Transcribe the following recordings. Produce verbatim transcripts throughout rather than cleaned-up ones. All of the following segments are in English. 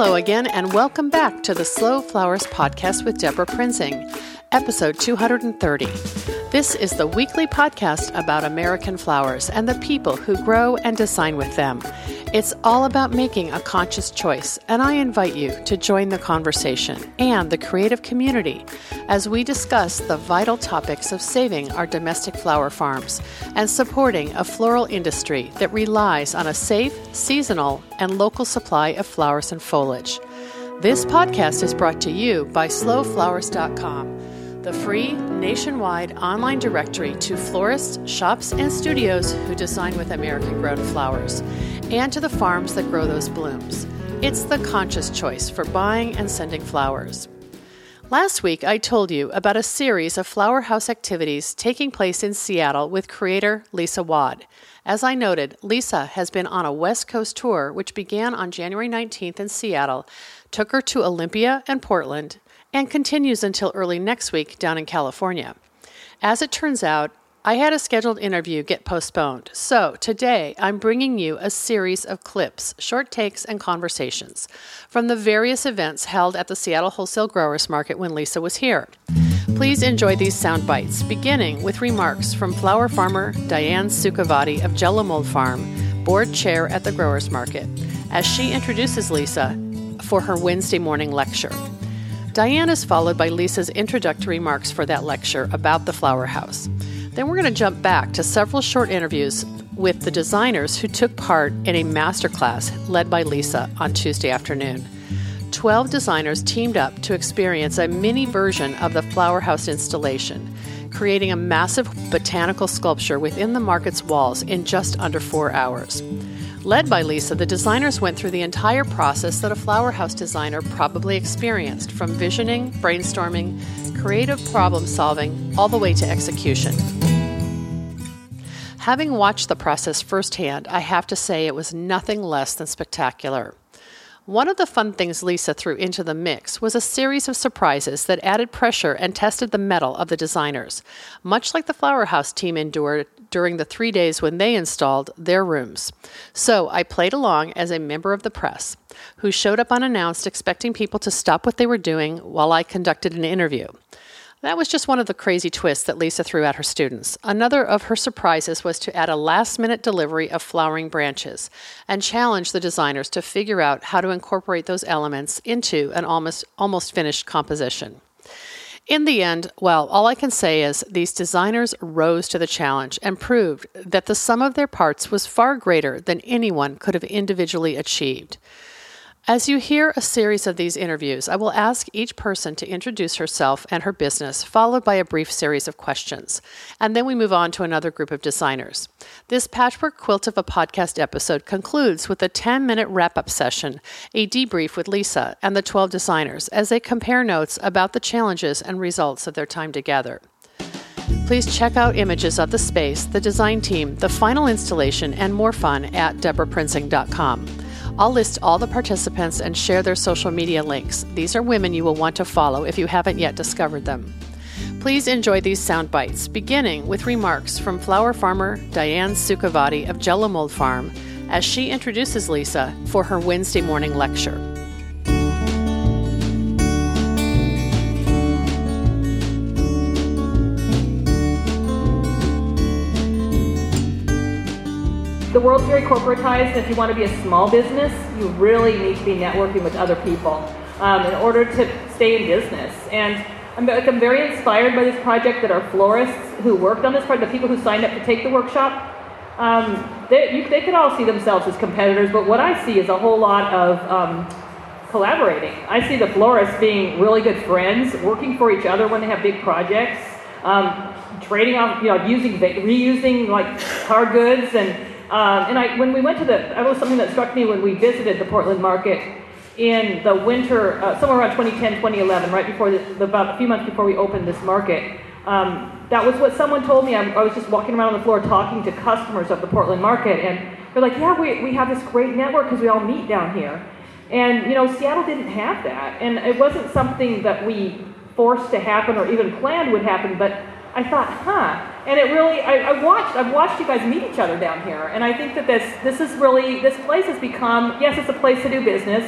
Hello again, and welcome back to the Slow Flowers Podcast with Deborah Prinzing, episode two hundred thirty. This is the weekly podcast about American flowers and the people who grow and design with them. It's all about making a conscious choice, and I invite you to join the conversation and the creative community as we discuss the vital topics of saving our domestic flower farms and supporting a floral industry that relies on a safe, seasonal, and local supply of flowers and foliage. This podcast is brought to you by slow flowers dot com, the free nationwide online directory to florists, shops, and studios who design with American-grown flowers, and to the farms that grow those blooms. It's the conscious choice for buying and sending flowers. Last week, I told you about a series of flower house activities taking place in Seattle with creator Lisa Wad. As I noted, Lisa has been on a West Coast tour, which began on January nineteenth in Seattle, took her to Olympia and Portland, and continues until early next week down in California. As it turns out, I had a scheduled interview get postponed, so today I'm bringing you a series of clips, short takes, and conversations from the various events held at the Seattle Wholesale Growers Market when Lisa was here. Please enjoy these sound bites, beginning with remarks from flower farmer Diane Sukhavati of Jello Mold Farm, board chair at the Growers Market, as she introduces Lisa for her Wednesday morning lecture. Diane is followed by Lisa's introductory remarks for that lecture about the flower house. Then we're going to jump back to several short interviews with the designers who took part in a masterclass led by Lisa on Tuesday afternoon. Twelve designers teamed up to experience a mini version of the flower house installation, creating a massive botanical sculpture within the market's walls in just under four hours. Led by Lisa, the designers went through the entire process that a flower house designer probably experienced, from visioning, brainstorming, creative problem solving, all the way to execution. Having watched the process firsthand, I have to say it was nothing less than spectacular. One of the fun things Lisa threw into the mix was a series of surprises that added pressure and tested the mettle of the designers, much like the Flower House team endured during the three days when they installed their rooms. So I played along as a member of the press, who showed up unannounced expecting people to stop what they were doing while I conducted an interview. That was just one of the crazy twists that Lisa threw at her students. Another of her surprises was to add a last-minute delivery of flowering branches and challenge the designers to figure out how to incorporate those elements into an almost almost finished composition. In the end, well, all I can say is these designers rose to the challenge and proved that the sum of their parts was far greater than anyone could have individually achieved. As you hear a series of these interviews, I will ask each person to introduce herself and her business, followed by a brief series of questions. And then we move on to another group of designers. This patchwork quilt of a podcast episode concludes with a ten-minute wrap-up session, a debrief with Lisa and the twelve designers as they compare notes about the challenges and results of their time together. Please check out images of the space, the design team, the final installation, and more fun at deborah prinzing dot com. I'll list all the participants and share their social media links. These are women you will want to follow if you haven't yet discovered them. Please enjoy these sound bites, beginning with remarks from flower farmer Diane Sukhavati of Jello Mold Farm as she introduces Lisa for her Wednesday morning lecture. The world's very corporatized, and if you want to be a small business, you really need to be networking with other people um, in order to stay in business. And I'm, like, I'm very inspired by this project that our florists who worked on this project, the people who signed up to take the workshop, um, they, you, they could all see themselves as competitors, but what I see is a whole lot of um, collaborating. I see the florists being really good friends, working for each other when they have big projects, um, trading off, you know, using, reusing like hard goods, and Um, and I, when we went to the, that was something that struck me when we visited the Portland market in the winter, uh, somewhere around twenty ten, twenty eleven, right before, the, about a few months before we opened this market. Um, that was what someone told me. I, I was just walking around on the floor talking to customers of the Portland market, and they're like, yeah, we, we have this great network because we all meet down here. And, you know, Seattle didn't have that. And it wasn't something that we forced to happen or even planned would happen, but I thought, huh. And it really, I, I watched, I've watched you guys meet each other down here, and I think that this, this is really, this place has become, yes, it's a place to do business.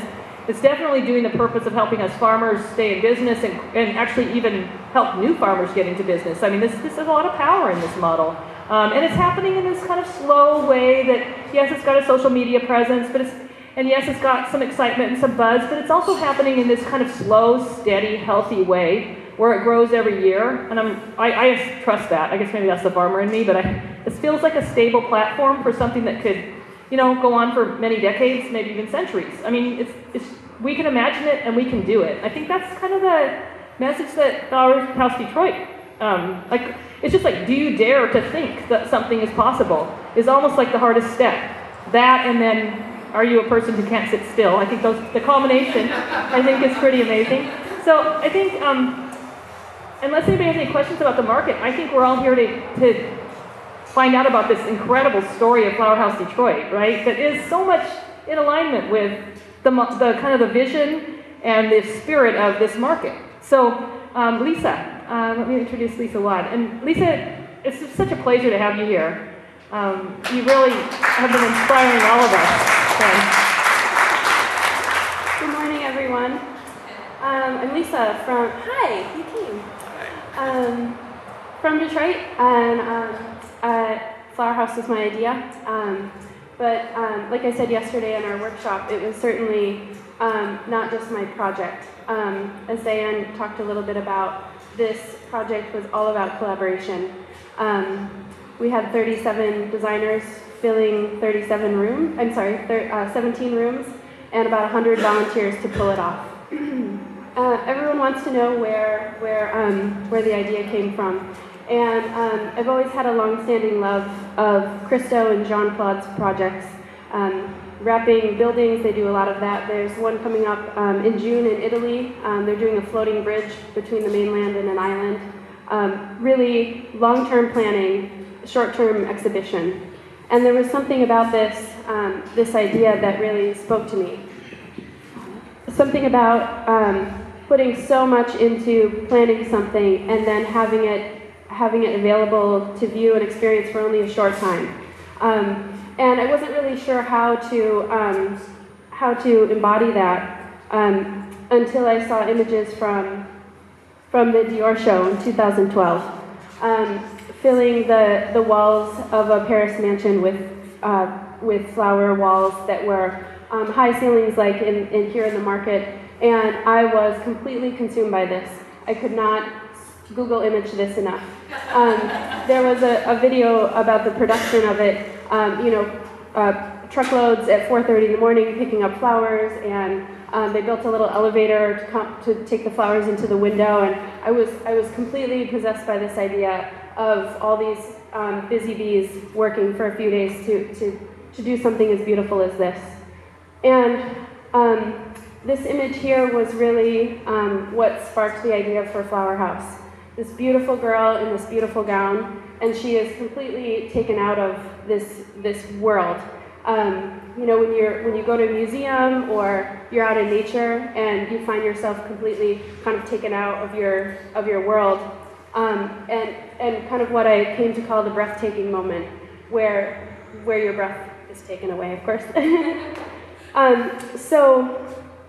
it's definitely doing the purpose of helping us farmers stay in business and, and actually even help new farmers get into business. I mean, this, this has a lot of power in this model. Um, and it's happening in this kind of slow way that, yes, it's got a social media presence, but it's, and yes, it's got some excitement and some buzz, but it's also happening in this kind of slow, steady, healthy way where it grows every year. And I'm, I, I trust that. I guess maybe that's the farmer in me, but I, it feels like a stable platform for something that could, you know, go on for many decades, maybe even centuries. I mean, it's, it's, we can imagine it and we can do it. I think that's kind of the message that Flower House Detroit, um, like, it's just like, do you dare to think that something is possible is almost like the hardest step. That and then, are you a person who can't sit still? I think those, the combination, I think is pretty amazing. So I think, um, unless anybody has any questions about the market, I think we're all here to, to find out about this incredible story of Flower House Detroit, right? That is so much in alignment with the, the kind of the vision and the spirit of this market. So um, Lisa, uh, let me introduce Lisa Watt. And Lisa, it's just such a pleasure to have you here. Um, you really have been inspiring all of us. So. Good morning, everyone. Um, I'm Lisa from, hi, you came. Um, from Detroit, and um, uh, Flower House was my idea. Um, but um, like I said yesterday in our workshop, it was certainly um, not just my project. Um, as Diane talked a little bit about, this project was all about collaboration. Um, we had thirty-seven designers filling thirty-seven rooms, I'm sorry, uh, seventeen rooms, and about one hundred volunteers to pull it off. Uh, everyone wants to know where where um, where the idea came from, and um, I've always had a long-standing love of Christo and Jean-Claude's projects. Um, wrapping buildings, they do a lot of that. There's one coming up um, in June in Italy. Um, they're doing a floating bridge between the mainland and an island. Um, really long-term planning, short-term exhibition. And there was something about this um, this idea that really spoke to me. Something about um, putting so much into planning something and then having it having it available to view and experience for only a short time. Um, and I wasn't really sure how to um, how to embody that um, until I saw images from from the Dior show in two thousand twelve, um, filling the the walls of a Paris mansion with uh, with flower walls that were um, high ceilings like in, in here in the market. And I was completely consumed by this. I could not Google image this enough. Um, there was a, a video about the production of it, um, you know, uh, truckloads at four thirty in the morning picking up flowers, and um, they built a little elevator to, come, to take the flowers into the window, and I was, I was completely possessed by this idea of all these um, busy bees working for a few days to, to, to do something as beautiful as this. And um, this image here was really um, what sparked the idea for Flower House. This beautiful girl in this beautiful gown, and she is completely taken out of this this world. Um, you know, when you're when you go to a museum or you're out in nature and you find yourself completely kind of taken out of your of your world, um, and and kind of what I came to call the breathtaking moment, where where your breath is taken away, of course. um, so.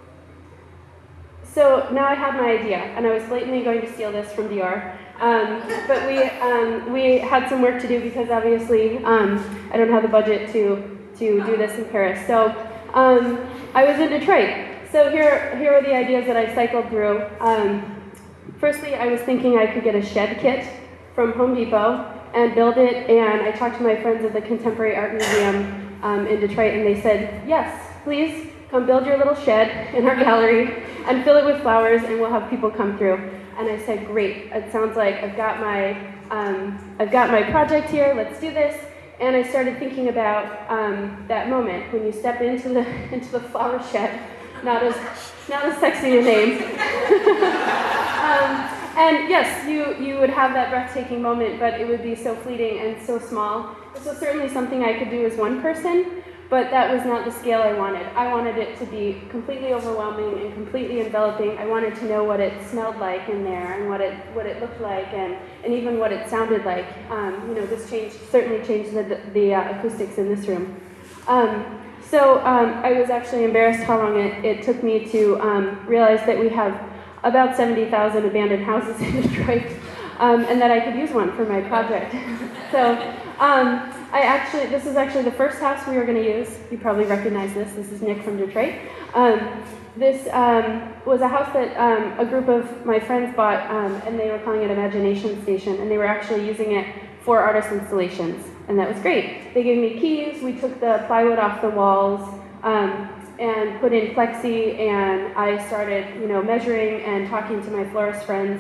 So now I had my idea, and I was blatantly going to steal this from Dior. Um, but we um, we had some work to do because obviously um, I don't have the budget to to do this in Paris. So um, I was in Detroit. So here here are the ideas that I cycled through. Um, firstly, I was thinking I could get a shed kit from Home Depot and build it. And I talked to my friends at the Contemporary Art Museum um, in Detroit, and they said, yes, please. Come build your little shed in our gallery and fill it with flowers, and we'll have people come through. And I said, great. It sounds like I've got my um, I've got my project here. Let's do this. And I started thinking about um, that moment when you step into the into the flower shed. Not as not as sexy a name. um, and yes, you you would have that breathtaking moment, but it would be so fleeting and so small. This was certainly something I could do as one person. But that was not the scale I wanted. I wanted it to be completely overwhelming and completely enveloping. I wanted to know what it smelled like in there, and what it what it looked like, and, and even what it sounded like. Um, you know, this changed certainly changed the the uh, acoustics in this room. Um, so um, I was actually embarrassed how long it, it took me to um, realize that we have about seventy thousand abandoned houses in Detroit, um, and that I could use one for my project. so um, I actually, this is actually the first house we were going to use. You probably recognize this. This is Nick from Detroit. Um, this um, was a house that um, a group of my friends bought, um, and they were calling it Imagination Station, and they were actually using it for artist installations, and that was great. They gave me keys. We took the plywood off the walls um, and put in plexi, and I started, you know, measuring and talking to my florist friends.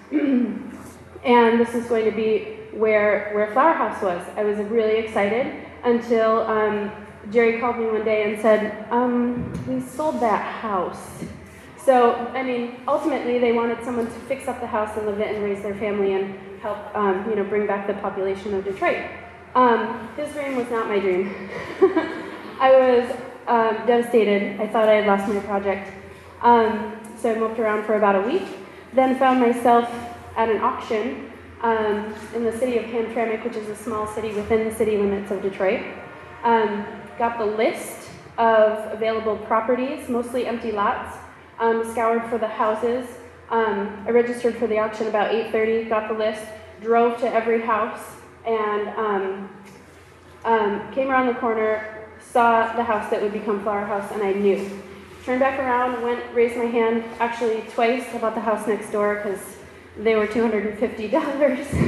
And this is going to be where where Flower House was. I was really excited until um, Jerry called me one day and said, um, we sold that house. So, I mean, ultimately they wanted someone to fix up the house and live it and raise their family and help, um, you know, bring back the population of Detroit. Um, his dream was not my dream. I was um, devastated. I thought I had lost my project. Um, so I moved around for about a week, then found myself at an auction um, in the city of Hamtramck, which is a small city within the city limits of Detroit. Um, got the list of available properties, mostly empty lots, um, scoured for the houses. Um, I registered for the auction about eight thirty, got the list, drove to every house, and um, um, came around the corner, saw the house that would become Flower House, and I knew. Turned back around, went, raised my hand, actually twice, about the house next door, because they were two hundred fifty dollars. so,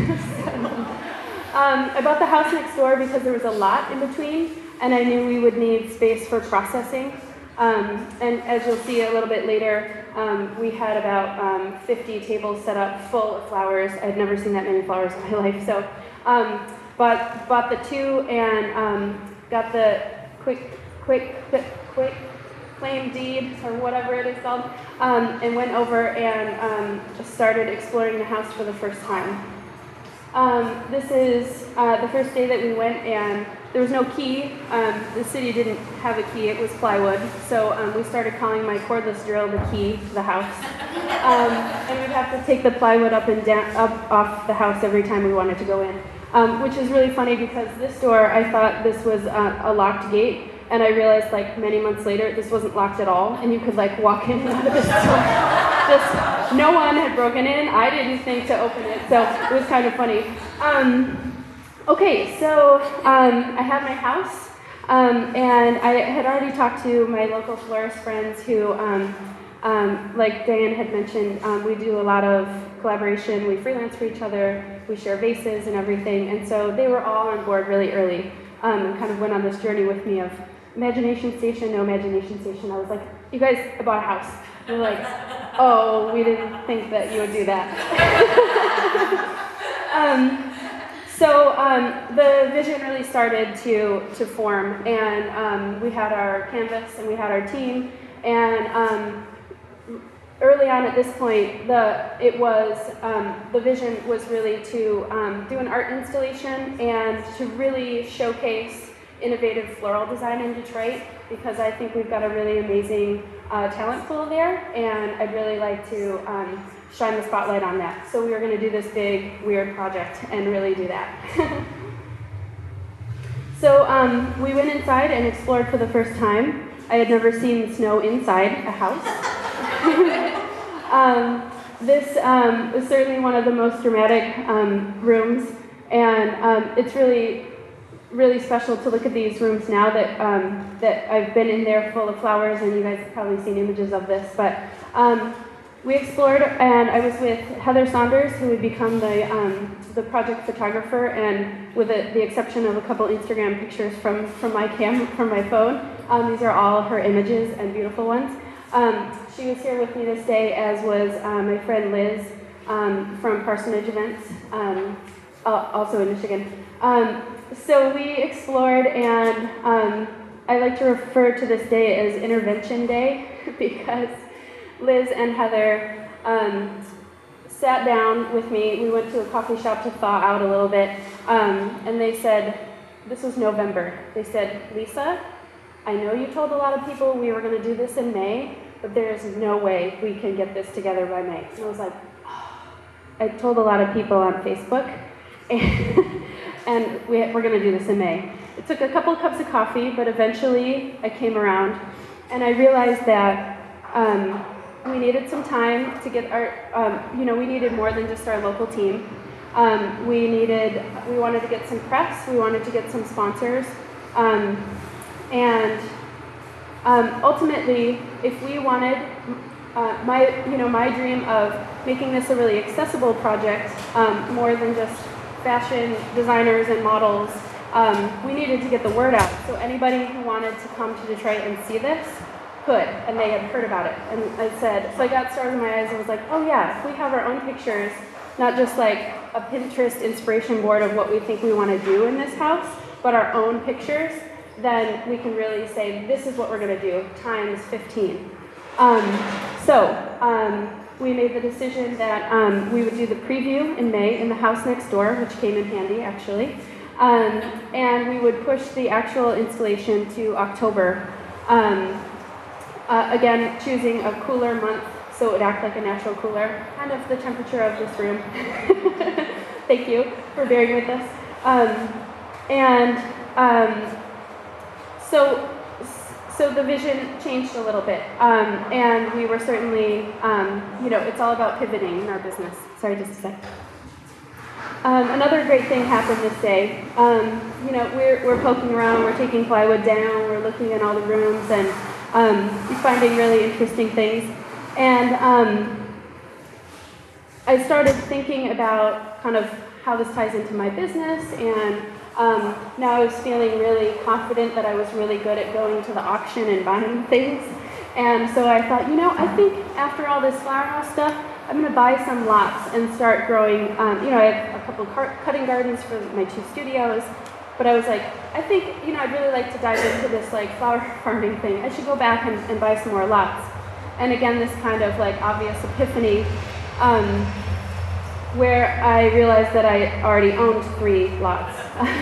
um, I bought the house next door because there was a lot in between, and I knew we would need space for processing. Um, and as you'll see a little bit later, um, we had about um, fifty tables set up full of flowers. I'd never seen that many flowers in my life. So um, bought, bought the two and um, got the quick, quick, quick, quick claim deed, or whatever it is called, um, and went over and um, started exploring the house for the first time. Um, this is uh, the first day that we went, and there was no key. Um, the city didn't have a key, it was plywood. So um, we started calling my cordless drill the key to the house. Um, and we'd have to take the plywood up and down, up off the house every time we wanted to go in. Um, which is really funny because this door, I thought this was uh, a locked gate. And I realized, like, many months later, this wasn't locked at all, and you could, like, walk in and out of this door. Just, no one had broken in. I didn't think to open it, so it was kind of funny. Um, okay, so um, I have my house, um, and I had already talked to my local florist friends who, um, um, like Diane had mentioned, um, we do a lot of collaboration. We freelance for each other. We share vases and everything, and so they were all on board really early, um, and kind of went on this journey with me of Imagination Station, no Imagination Station. I was like, you guys, I bought a house. And they're like, oh, we didn't think that you would do that. um, so um, the vision really started to, to form, and um, we had our canvas and we had our team, and um, early on at this point, the it was um, the vision was really to um, do an art installation and to really showcase innovative floral design in Detroit, because I think we've got a really amazing uh, talent pool there, and I'd really like to um, shine the spotlight on that. So we were going to do this big, weird project and really do that. So um, we went inside and explored for the first time. I had never seen snow inside a house. um, this um, was certainly one of the most dramatic um, rooms, and um, it's really really special to look at these rooms now that um, that I've been in there full of flowers, and you guys have probably seen images of this. But um, we explored, and I was with Heather Saunders, who would become the um, the project photographer, and with the, the exception of a couple Instagram pictures from from my cam from my phone, um, these are all her images and beautiful ones. Um, she was here with me this day, as was uh, my friend Liz um, from Parsonage Events, um, also in Michigan. Um, So we explored, and um, I like to refer to this day as Intervention Day, because Liz and Heather um, sat down with me. We went to a coffee shop to thaw out a little bit, um, and they said, this was November, they said, Lisa, I know you told a lot of people we were going to do this in May, but there is no way we can get this together by May. And I was like, oh. I told a lot of people on Facebook, and And we, we're going to do this in May. it took a couple of cups of coffee, but eventually I came around, and I realized that um, we needed some time to get our, um, you know, we needed more than just our local team. Um, we needed, we wanted to get some press, we wanted to get some sponsors, um, and um, ultimately, if we wanted, uh, my, you know, my dream of making this a really accessible project, um, more than just fashion designers and models, um, we needed to get the word out. So anybody who wanted to come to Detroit and see this could, and they had heard about it. And I said, so I got stars in my eyes and was like, oh yeah, if we have our own pictures, not just like a Pinterest inspiration board of what we think we want to do in this house, but our own pictures, then we can really say, this is what we're going to do, times fifteen. Um, so um, we made the decision that um, we would do the preview in May in the house next door, which came in handy, actually. Um, and we would push the actual installation to October. Um, uh, again, choosing a cooler month so it would act like a natural cooler, kind of the temperature of this room. Thank you for bearing with us. Um, and um, so, so the vision changed a little bit, um, and we were certainly, um, you know, it's all about pivoting in our business. Sorry, just a sec. Um, another great thing happened this day. Um, you know, we're we're poking around, we're taking plywood down, we're looking in all the rooms, and um, finding really interesting things. And um, I started thinking about kind of how this ties into my business, and um, now I was feeling really confident that I was really good at going to the auction and buying things. And so I thought, you know, I think after all this flower house stuff, I'm going to buy some lots and start growing. Um, you know, I have a couple car- cutting gardens for my two studios, but I was like, I think, you know, I'd really like to dive into this like flower farming thing. I should go back and, and buy some more lots. And again, this kind of like obvious epiphany, um, where I realized that I already owned three lots.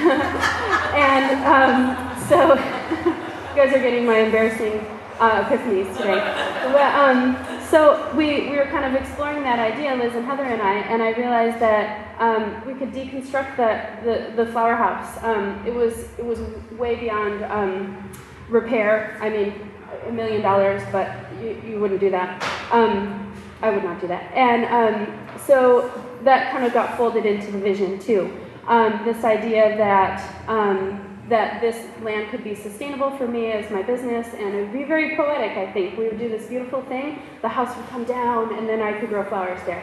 and um, so you guys are getting my embarrassing uh, epiphanies today. But, um, so we, we were kind of exploring that idea, Liz and Heather and I, and I realized that um, we could deconstruct the, the, the flower house. Um, it was it was way beyond um, repair. I mean, a million dollars, but you, you wouldn't do that. Um, I would not do that. And um, so that kind of got folded into the vision too. Um, this idea that um, that this land could be sustainable for me as my business, and it would be very poetic, I think. We would do this beautiful thing, the house would come down, and then I could grow flowers there.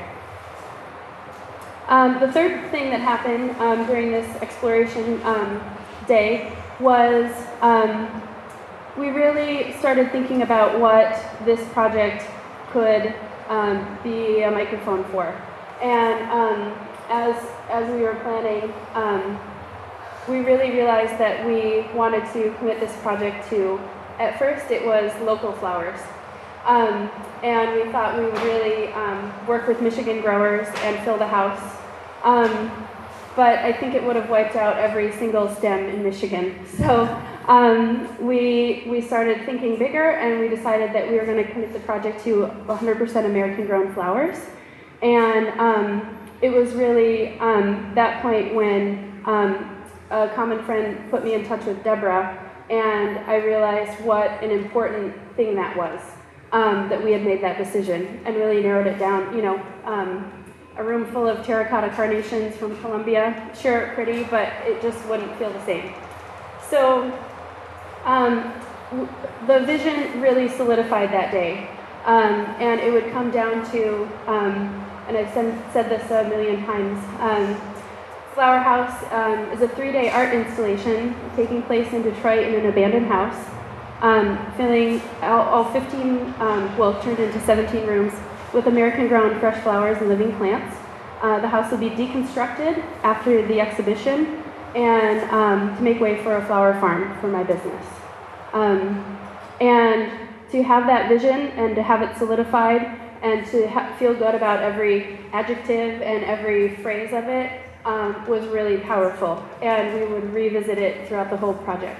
Um, the third thing that happened um, during this exploration um, day was um, we really started thinking about what this project could um, be a microphone for. And um, as, as we were planning, um, we really realized that we wanted to commit this project to, at first it was local flowers. Um, and we thought we would really um, work with Michigan growers and fill the house. Um, but I think it would have wiped out every single stem in Michigan. So um, we, we started thinking bigger, and we decided that we were going to commit the project to one hundred percent American grown flowers. And um, it was really um, that point when um, a common friend put me in touch with Deborah, and I realized what an important thing that was, um, that we had made that decision and really narrowed it down. You know, um, a room full of terracotta carnations from Colombia, sure, pretty, but it just wouldn't feel the same. So um, w- the vision really solidified that day, um, and it would come down to, um, and I've said, said this a million times, um, Flower House um, is a three-day art installation taking place in Detroit in an abandoned house, um, filling all, all fifteen, um, well, turned into seventeen rooms with American-grown fresh flowers and living plants. Uh, the house will be deconstructed after the exhibition, and um, to make way for a flower farm for my business. Um, and to have that vision and to have it solidified and to ha- feel good about every adjective and every phrase of it Um, was really powerful, and we would revisit it throughout the whole project.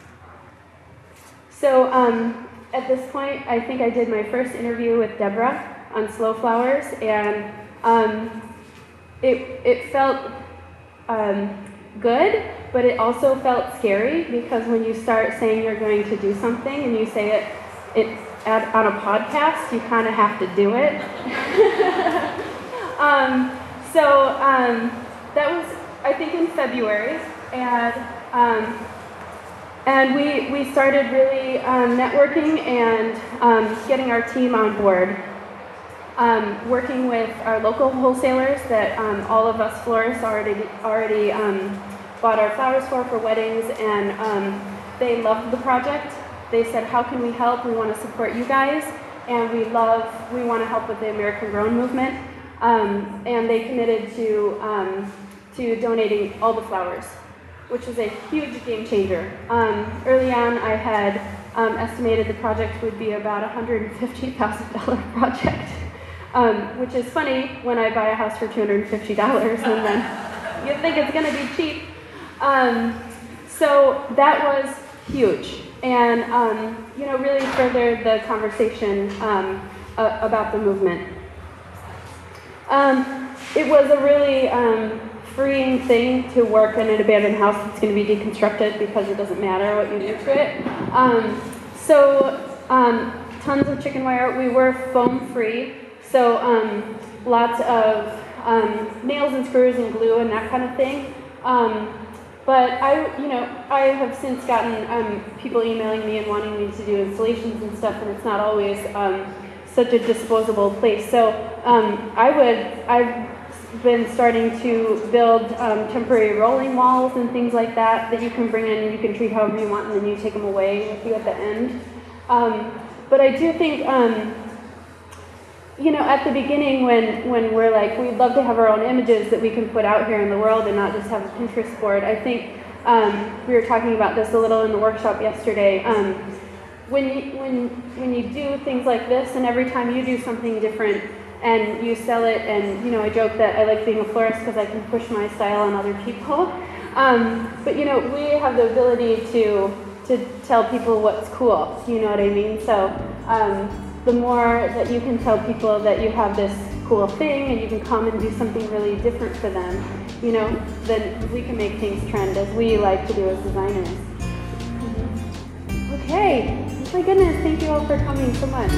So um, at this point, I think I did my first interview with Deborah on Slow Flowers, and um, it, it felt um, good, but it also felt scary because when you start saying you're going to do something and you say it, it at, on a podcast, you kind of have to do it. um, so um, that was, I think, in February, and um, and we we started really um, networking and um, getting our team on board. Um, working with our local wholesalers that um, all of us florists already already um, bought our flowers for for weddings, and um, they loved the project. They said, "How can we help? We want to support you guys, and we love we want to help with the American Grown movement." Um, and they committed to um, to donating all the flowers, which was a huge game changer. Um, early on, I had um, estimated the project would be about a one hundred fifty thousand dollars project. Um, which is funny when I buy a house for two hundred fifty dollars and then you think it's going to be cheap. Um, so that was huge, and um, you know, really furthered the conversation um, uh, about the movement. Um, it was a really um, freeing thing to work in an abandoned house that's going to be deconstructed because it doesn't matter what you do to it. Um, so um, tons of chicken wire. We were foam free. So um, lots of um, nails and screws and glue and that kind of thing. Um, but I, you know, I have since gotten um, people emailing me and wanting me to do installations and stuff, and it's not always um, such a disposable place. So um, I would, I've been starting to build um, temporary rolling walls and things like that that you can bring in and you can treat however you want, and then you take them away with you at the end. Um, but I do think. Um, You know, at the beginning when, when we're like, we'd love to have our own images that we can put out here in the world and not just have a Pinterest board. I think um, we were talking about this a little in the workshop yesterday. Um, when you, when, when you do things like this, and every time you do something different and you sell it, and, you know, I joke that I like being a florist because I can push my style on other people. Um, but, you know, we have the ability to, to tell people what's cool, you know what I mean? So, um, the more that you can tell people that you have this cool thing and you can come and do something really different for them, you know, then we can make things trend as we like to do as designers. Mm-hmm. Okay, oh my goodness, thank you all for coming so much.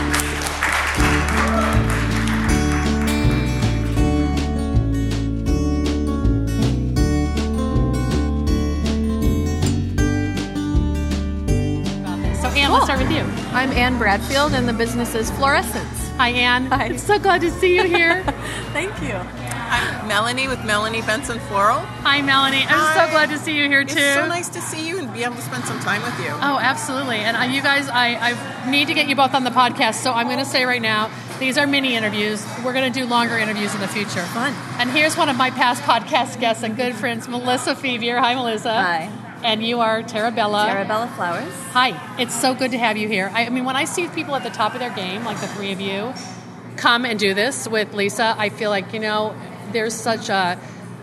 Ann, let's start with you. I'm Ann Bradfield, and the business is Florescence. Hi, Ann. Hi. I'm so glad to see you here. Thank you. I'm Melanie with Melanie Benson Floral. Hi, Melanie. I'm Hi. so glad to see you here, too. It's so nice to see you and be able to spend some time with you. Oh, absolutely. And uh, you guys, I, I need to get you both on the podcast, so I'm going to say right now, these are mini interviews. We're going to do longer interviews in the future. Fun. And here's one of my past podcast guests and good friends, Melissa Fevier. Hi, Melissa. Hi. And you are Tarabella. Tarabella Flowers. Hi. It's so good to have you here. I, I mean, when I see people at the top of their game, like the three of you, come and do this with Lisa, I feel like, you know, there's such a,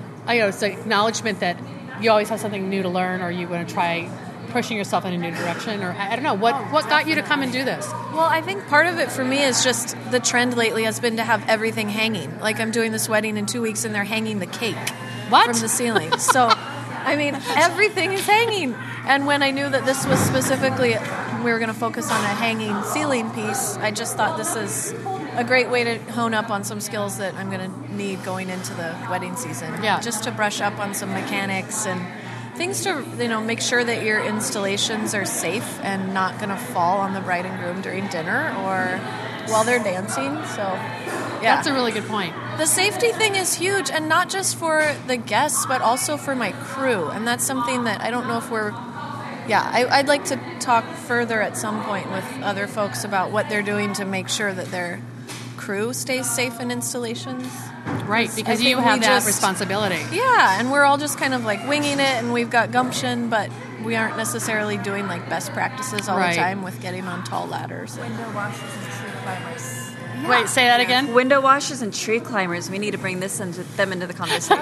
I know, it's an acknowledgement that you always have something new to learn, or you want to try pushing yourself in a new direction, or I, I don't know. What, what got you to come and do this? Well, I think part of it for me is just the trend lately has been to have everything hanging. Like I'm doing this wedding in two weeks and they're hanging the cake What? from the ceiling. So... I mean, everything is hanging. And when I knew that this was specifically, we were going to focus on a hanging ceiling piece, I just thought this is a great way to hone up on some skills that I'm going to need going into the wedding season. Yeah. Just to brush up on some mechanics and things to, you know, make sure that your installations are safe and not going to fall on the bride and groom during dinner or while they're dancing. So, yeah. That's a really good point. The safety thing is huge, and not just for the guests, but also for my crew. And that's something that I don't know if we're... Yeah, I, I'd like to talk further at some point with other folks about what they're doing to make sure that their crew stays safe in installations. Right, because I you think have we that just- responsibility. Yeah, and we're all just kind of like winging it, and we've got gumption, but we aren't necessarily doing like best practices all Right. the time with getting on tall ladders. Window washers and tree climbers. Wait, say that again? Window washers and tree climbers. We need to bring this into them into the conversation.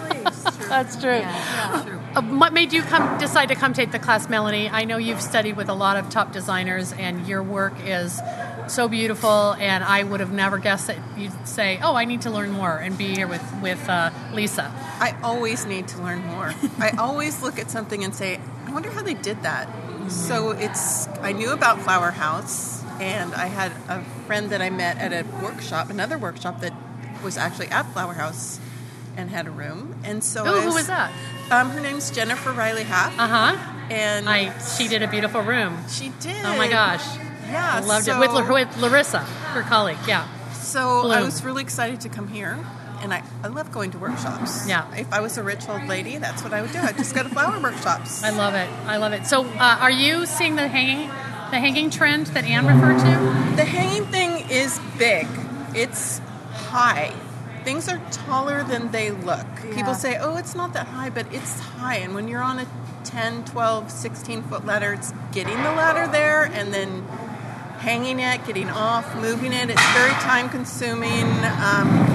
That's true. Yeah, true. Uh, what made you come decide to come take the class, Melanie? I know you've studied with a lot of top designers, and your work is so beautiful, and I would have never guessed that you'd say, oh, I need to learn more and be here with with uh, Lisa? I always need to learn more. I always look at something and say, I wonder how they did that. Mm-hmm. So it's, I knew about Flower House, and I had a friend that I met at a workshop, another workshop that was actually at Flower House and had a room. And so Ooh, I was, who was that? Um, her name's Jennifer Riley Half. Uh-huh. And I, she did a beautiful room. She did. Oh my gosh. Yeah. I loved so, it. With, with Larissa, her colleague, yeah. So Bloom. I was really excited to come here. And I, I love going to workshops. Yeah. If I was a rich old lady, that's what I would do. I'd just go to flower workshops. I love it. I love it. So uh, are you seeing the hanging the hanging trend that Anne referred to? The hanging thing is big. It's high. Things are taller than they look. Yeah. People say, oh, it's not that high, but it's high. And when you're on a ten, twelve, sixteen-foot ladder, it's getting the ladder there and then hanging it, getting off, moving it. It's very time-consuming. Um,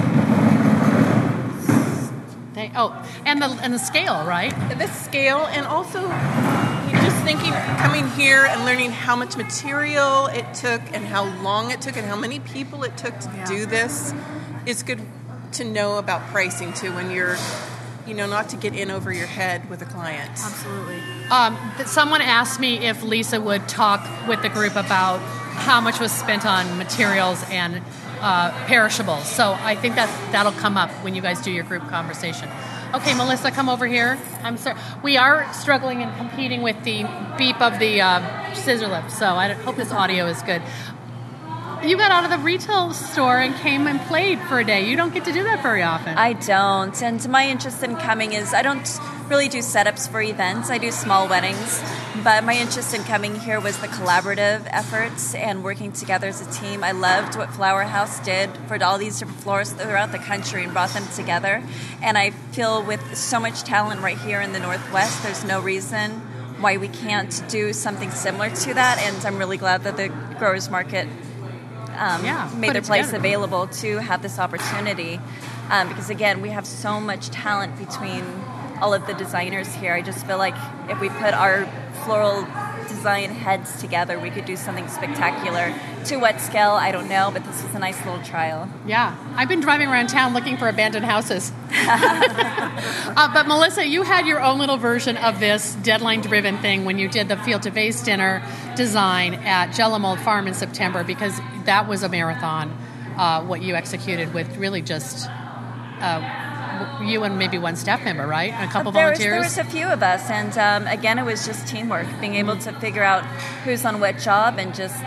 They, oh, and the and the scale, right? The scale, and also you're just thinking, coming here and learning how much material it took and how long it took and how many people it took to Yeah. do this. It's good to know about pricing too when you're, you know, not to get in over your head with a client. Absolutely. Um, th- someone asked me if Lisa would talk with the group about how much was spent on materials and uh, perishables. So I think that that'll come up when you guys do your group conversation. Okay, Melissa, come over here. I'm sorry. We are struggling and competing with the beep of the uh, scissor lift, so I hope this audio is good. You got out of the retail store and came and played for a day. You don't get to do that very often. I don't. And my interest in coming is I don't really do setups for events. I do small weddings. But my interest in coming here was the collaborative efforts and working together as a team. I loved what Flower House did for all these different florists throughout the country and brought them together. And I feel with so much talent right here in the Northwest, there's no reason why we can't do something similar to that. And I'm really glad that the Growers Market Um, yeah, made their place together. available to have this opportunity um, because again we have so much talent between all of the designers here. I just feel like if we put our floral design heads together we could do something spectacular. To what scale I don't know, but this was a nice little trial. Yeah, I've been driving around town looking for abandoned houses. uh, but Melissa, you had your own little version of this deadline-driven thing when you did the Field to Vase dinner design at Jellemold Farm in September, because that was a marathon, uh, what you executed with really just uh, you and maybe one staff member, right? And a couple there volunteers? Was, there was a few of us, and um, again, it was just teamwork, being able to figure out who's on what job and just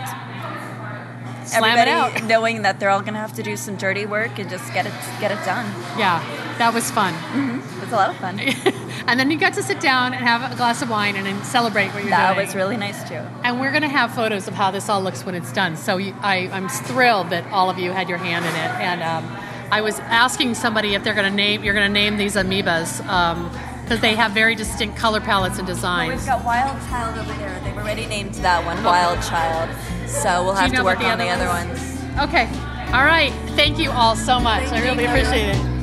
Slam it everybody out. knowing that they're all going to have to do some dirty work and just get it get it done. Yeah, that was fun. Mm-hmm. It was a lot of fun. And then you got to sit down and have a glass of wine and then celebrate what you're that doing. was really nice too. And we're going to have photos of how this all looks when it's done. So you, I, I'm thrilled that all of you had your hand in it. And um, I was asking somebody if they're going to name, you're going to name these amoebas, because um, they have very distinct color palettes and designs. Well, we've got Wild Child over there. They've already named that one Wild Child. So we'll Do you have know to work about the on the other other ones? ones. Okay. All right. Thank you all so much. Thank I really you. appreciate it.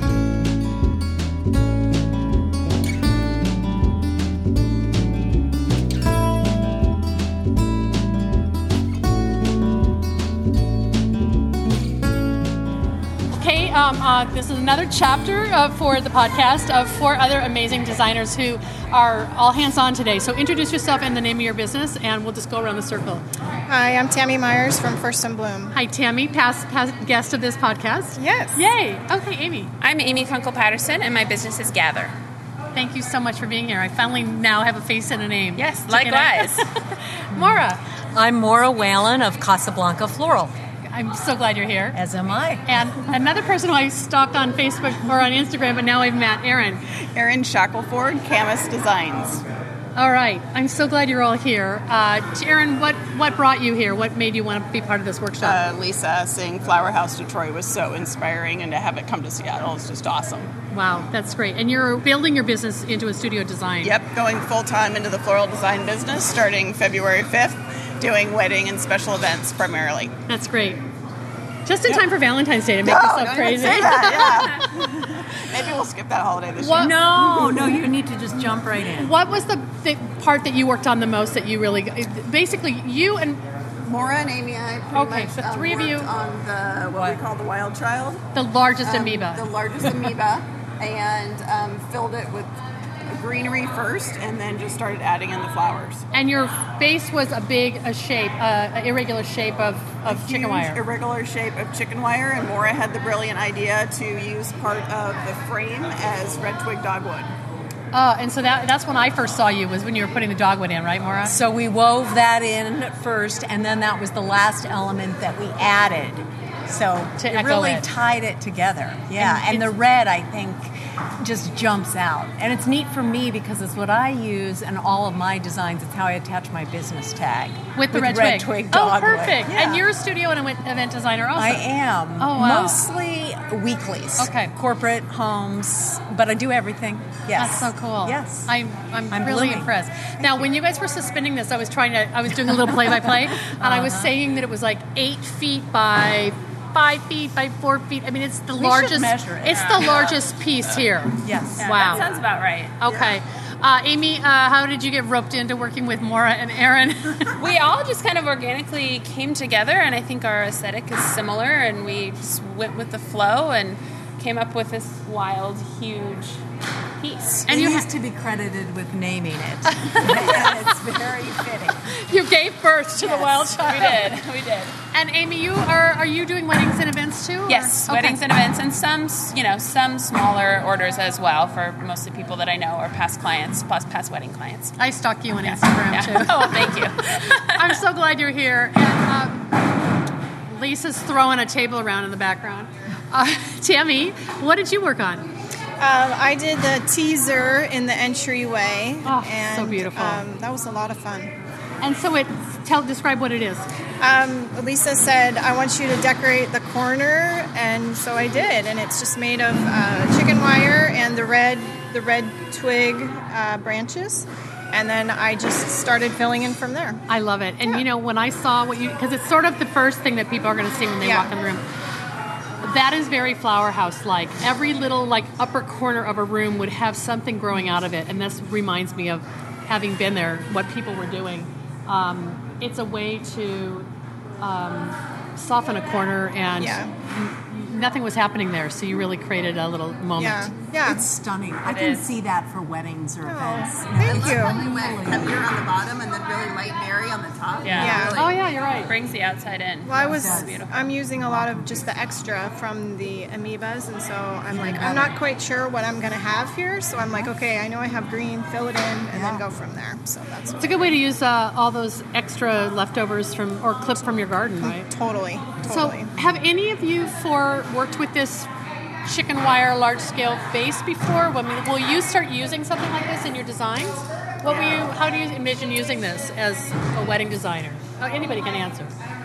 Okay, um, uh, this is another chapter uh, for the podcast of four other amazing designers who are all hands-on today. So introduce yourself and the name of your business, and we'll just go around the circle. Hi, I'm Tammy Myers from First and Bloom. Hi, Tammy, past, past guest of this podcast. Yes. Yay. Okay, Amy. I'm Amy Kunkel Patterson, and my business is Gather. Thank you so much for being here. I finally now have a face and a name. Yes, to likewise. connect. Maura. I'm Maura Whalen of Casablanca Floral. I'm so glad you're here. As am I. And another person who I stalked on Facebook or on Instagram, but now I've met, Erin. Erin Shackelford, Camus Designs. All right. I'm so glad you're all here. Uh, Erin, what, what brought you here? What made you want to be part of this workshop? Uh, Lisa saying Flower House Detroit was so inspiring, and to have it come to Seattle is just awesome. Wow, that's great. And you're building your business into a studio design. Yep, going full-time into the floral design business starting February fifth, doing wedding and special events primarily. That's great. Just in Yep. time for Valentine's Day to make No, this so don't crazy. even say that, yeah. Maybe we'll skip that holiday this What- year. No, no, you need to just jump right in. What was the, the part that you worked on the most that you really, basically you and Maura and Amy and I pretty Okay, much the um, three of worked you- on the what, we call the wild child. The largest Um, amoeba. The largest amoeba, and um, filled it with greenery first, and then just started adding in the flowers. And your base was a big a shape, uh, an irregular shape of, of A chicken huge, wire. irregular shape of chicken wire, and Maura had the brilliant idea to use part of the frame as red twig dogwood. Uh, and so that that's when I first saw you, was when you were putting the dogwood in, right, Maura? So we wove that in first, and then that was the last element that we added. So To it echo really it. tied it together. Yeah, And and, the it's- red, I think, just jumps out. And it's neat for me because it's what I use in all of my designs. It's how I attach my business tag. With the red, twig. twig Oh, dogwood. perfect. Yeah. And you're a studio and event event designer also. I am. Oh, wow. Mostly weeklies. Okay. Corporate homes, but I do everything. Yes. That's so cool. Yes. I'm, I'm, I'm really blooming. impressed. Now, when you guys were suspending this, I was trying to, I was doing a little play-by-play, and I was Uh-huh. saying that it was like eight feet by five feet by four feet. I mean, it's the We should largest. measure it. It's the largest piece here. Yes. Yeah, Wow. That sounds about right. Okay. Uh, Amy, uh, how did you get roped into working with Maura and Aaron? We all just kind of organically came together, and I think our aesthetic is similar, and we just went with the flow and came up with this wild, huge piece. And And you you ha- used to be credited with naming it. And it's very fitting. You gave birth to the Yes, wild We child. did. We did. And Amy, you are are you doing weddings and events too? or- Yes, Okay. weddings and events, and some, you know, some smaller orders as well for mostly people that I know or past clients, plus past wedding clients. I stalk you on Instagram Yeah. too. Oh, thank you. I'm so glad you're here. And um, Lisa's throwing a table around in the background. Uh, Tammy, what did you work on? Um, I did the teaser in the entryway. Oh, and, so beautiful. Um, that was a lot of fun. And so it tell describe what it is. Um, Lisa said, I want you to decorate the corner, and so I did. And it's just made of uh, chicken wire and the red the red twig uh, branches. And then I just started filling in from there. I love it. And Yeah. you know, when I saw what you, because it's sort of the first thing that people are going to see when they Yeah. walk in the room. That is very Flower House like. Every little like upper corner of a room would have something growing out of it, and this reminds me of having been there, what people were doing. Um, it's a way to um, soften a corner, and Yeah. n- nothing was happening there, so you really created a little moment. Yeah, yeah. It's stunning. I can see that for weddings or events. Thank you. You went heavier on the bottom and then really light berry on the top. Yeah. Yeah. Really- Oh yeah, you're right. Brings the outside in. Well, I was, That's beautiful. I'm using a lot of just the extra from the amoebas, and so I'm like, I'm not quite sure what I'm going to have here, so I'm like, okay, I know I have green, fill it in, and then go from there. So that's It's a good way to use uh, all those extra leftovers from or clips from your garden, right? totally, So, totally. have any of you four worked with this chicken wire large scale base before? I mean, will you start using something like this in your designs? What will you? How do you envision using this as a wedding designer? Oh, anybody can answer.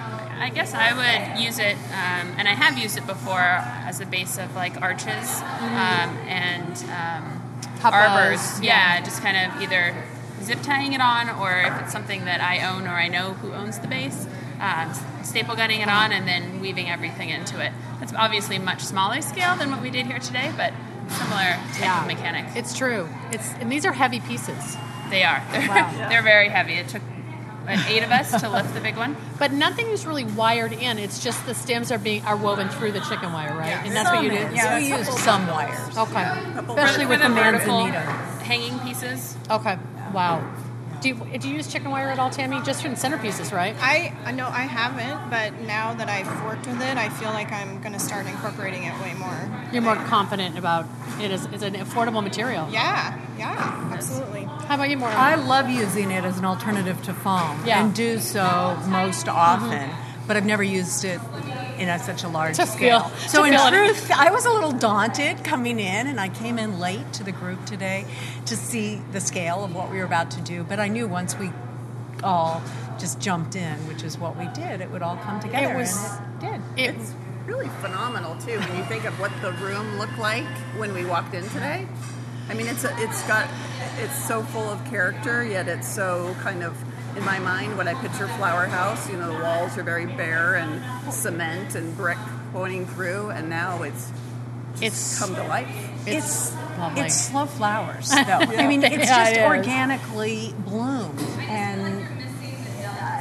I guess I would use it, um, and I have used it before as a base of like arches um, and um, Hubba, arbors. yeah. Yeah, just kind of either zip tying it on, or if it's something that I own or I know who owns the base, um, staple gunning it on and then weaving everything into it. That's obviously much smaller scale than what we did here today, but similar type of mechanic. It's true. It's and these are heavy pieces, They are. They're, Wow. they're very heavy. It took uh, eight of us to lift the big one. but nothing is really wired in. It's just the stems are being are woven through the chicken wire, right? And that's what you do. Yeah, we use some wires. Okay. For Especially the- with for the the vertical manzanita. hanging pieces. Okay. Wow. Do you, do you use chicken wire at all, Tammy? Just for the centerpieces, right? I I know I haven't, but now that I've worked with it, I feel like I'm going to start incorporating it way more. You're more confident about it as it's an affordable material. Yeah, yeah, absolutely. How about you, Maura? I love using it as an alternative to foam Yeah. and do so most often, but I've never used it in a, such a large To scale. feel- so to in feel it. truth, I was a little daunted coming in, and I came in late to the group today to see the scale of what we were about to do, but I knew once we all just jumped in, which is what we did, it would all come together. It was- and it did. It, It's really phenomenal too when you think of what the room looked like when we walked in today. I mean, it's a, it's got it's so full of character, yet it's so kind of in my mind when I picture Flower House. You know, the walls are very bare and cement and brick pointing through, and now it's just It's- come to life. It's lovely. it's slow flowers, though. I mean, it's Yeah, just it is. organically bloomed, and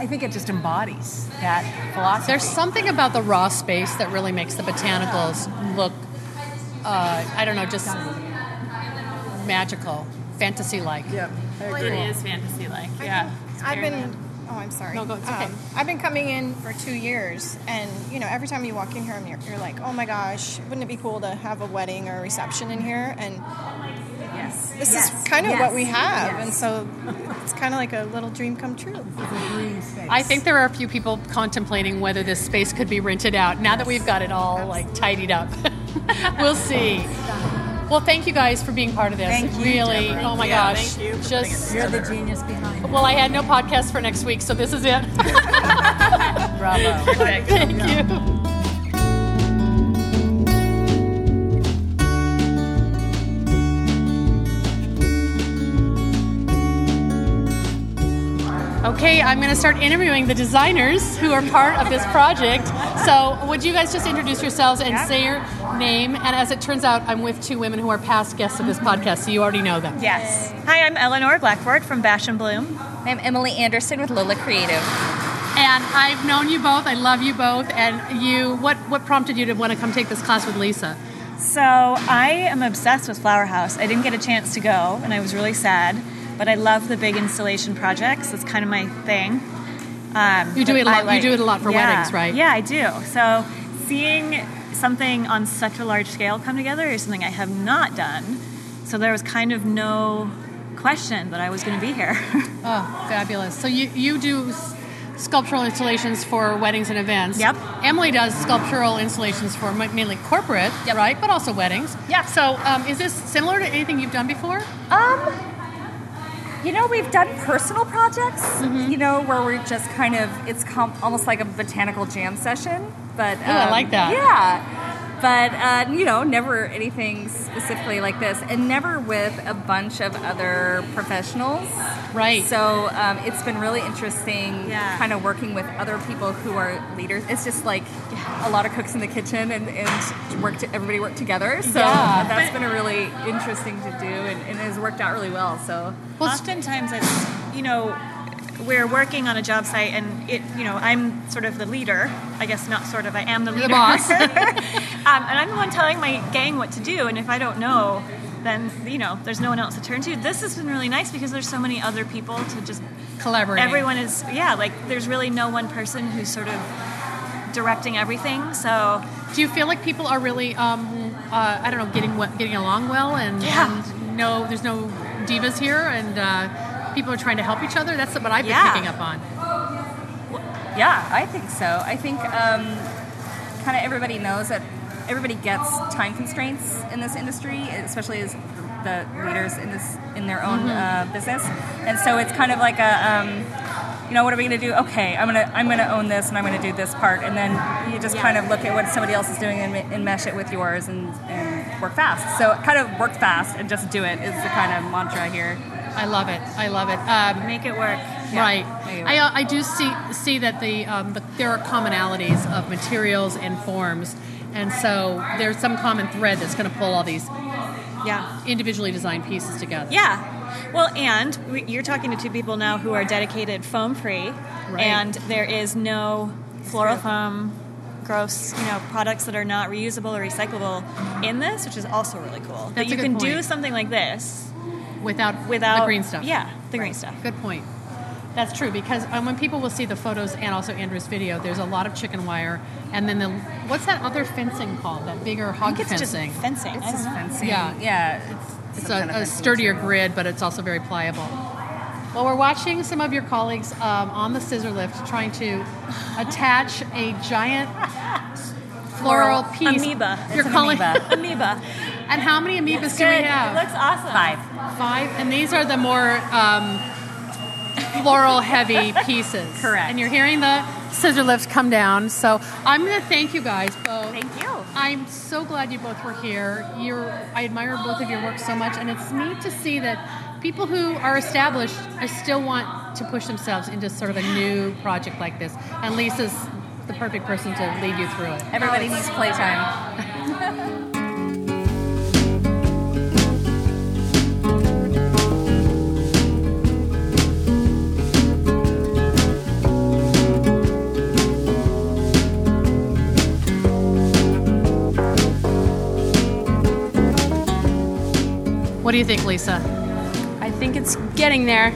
I think it just embodies that philosophy. There's something about the raw space that really makes the botanicals look, uh, I don't know, just magical, fantasy-like. Yeah, I Well, agree. it is fantasy-like. Yeah. It's I've very been. good. Oh, I'm sorry. No, go- it's okay. Um, I've been coming in for two years, and you know, every time you walk in here, you're, you're like, "Oh my gosh, wouldn't it be cool to have a wedding or a reception in here?" And Yes. this Yes. is kind of Yes. what we have, Yes. and so it's kind of like a little dream come true. I think there are a few people contemplating whether this space could be rented out now that we've got it all like tidied up. We'll see. Well, thank you guys for being part of this. Thank you, Really, Deborah. oh my Yeah, gosh, thank you for just You're the genius behind it. well, I had no podcast for next week, so this is it. Bravo. Thank you. Okay, I'm going to start interviewing the designers who are part of this project. So, would you guys just introduce yourselves and say your name? And as it turns out, I'm with two women who are past guests of this podcast, so you already know them. Yes. Hi, I'm Eleanor Blackford from Bash and Bloom. I'm Emily Anderson with Lola Creative. And I've known you both. I love you both. And you, what what prompted you to want to come take this class with Lisa? So I am obsessed with Flower House. I didn't get a chance to go, and I was really sad. But I love the big installation projects. That's kind of my thing. Um, You do it a I lot. like- you do it a lot for yeah, weddings, right? Yeah, I do. So seeing something on such a large scale come together is something I have not done. So there was kind of no question that I was going to be here. Oh, fabulous. So you, you do s- sculptural installations for weddings and events. Yep. Emily does sculptural installations for ma- mainly corporate, Yep. right? But also weddings. Yeah. So um, is this similar to anything you've done before? Um, you know, we've done personal projects, you know, where we're just kind of, it's com- almost like a botanical jam session. But Ooh, I like that. Yeah. But, uh, you know, never anything specifically like this, and never with a bunch of other professionals. Right. So um, it's been really interesting Yeah. kind of working with other people who are leaders. It's just like a lot of cooks in the kitchen and, and work to, everybody work together. So Yeah. that's been a really interesting to do, and, and it has worked out really well. So Oftentimes it's, you know, we're working on a job site and it, you know, I'm sort of the leader. I guess not sort of, I am the You're leader. the boss. um, and I'm the one telling my gang what to do. And if I don't know, then, you know, there's no one else to turn to. This has been really nice because there's so many other people to just, Collaborating. everyone is, yeah, like there's really no one person who's sort of directing everything. So Do you feel like people are really, um, uh, I don't know, getting we- getting along well, and, Yeah. and no, there's no divas here, and uh, people are trying to help each other? That's what I've been Yeah. picking up on. yeah, I think so. I think um, kind of everybody knows that everybody gets time constraints in this industry, especially as the leaders in this in their own uh, business, and so it's kind of like a. Um, you know, what are we going to do? Okay, I'm going to I'm going to own this, and I'm going to do this part, and then you just kind of look at what somebody else is doing and, and mesh it with yours, and, and work fast. So kind of work fast and just do it is the kind of mantra here. I love it. I love it. Um, make it work. Right. make it I, uh, I do see see that the um, but there are commonalities of materials and forms, and so there's some common thread that's going to pull all these Yeah. individually designed pieces together. Yeah. Well, and we, you're talking to two people now who are dedicated foam free, Right. and there is no floral foam, gross, you know, products that are not reusable or recyclable in this, which is also really cool. that That's you a good can do point. something like this Without without the green stuff. Yeah, the green stuff. Good point. That's true, because um, when people will see the photos and also Andrew's video, there's a lot of chicken wire, and then the what's that other fencing called? That bigger hog I think it's just fencing. fencing. It's I don't just know. fencing. Yeah. yeah. It's, It's some a, kind of a fencing sturdier material. grid, but it's also very pliable. Well, we're watching some of your colleagues um, on the scissor lift trying to attach a giant floral piece. Amoeba. You're It's an calling amoeba. Amoeba. And how many amoebas Looks do we good. have? It looks awesome. Five. Five, and these are the more um, floral heavy pieces. Correct. And you're hearing the scissor lifts come down. So I'm going to thank you guys both. Thank you. I'm so glad you both were here. You're, I admire both of your work so much, and it's neat to see that people who are established I still want to push themselves into sort of a new project like this. And Lisa's the perfect person to lead you through it. Everybody needs playtime. What do you think, Lisa? I think it's getting there.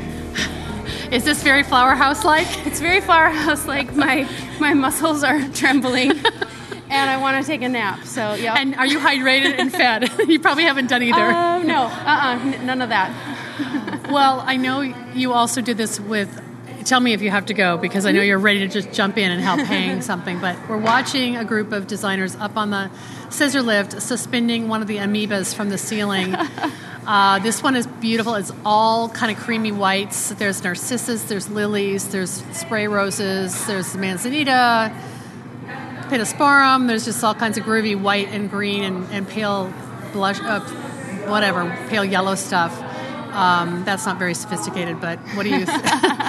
Is this very Flower House-like? It's very Flower House-like. My my muscles are trembling, and I want to take a nap. So yeah. And are you hydrated and fed? You probably haven't done either. Oh no, uh-uh, n- none of that. Well, I know you also did this with. Tell me if you have to go, because I know you're ready to just jump in and help hang something. But we're watching a group of designers up on the scissor lift suspending one of the amoebas from the ceiling. Uh, this one is beautiful. It's all kind of creamy whites. There's narcissus, there's lilies, there's spray roses, there's manzanita, pittosporum. There's just all kinds of groovy white and green and, and pale blush, uh, whatever, pale yellow stuff. Um, that's not very sophisticated, but what do you... Th-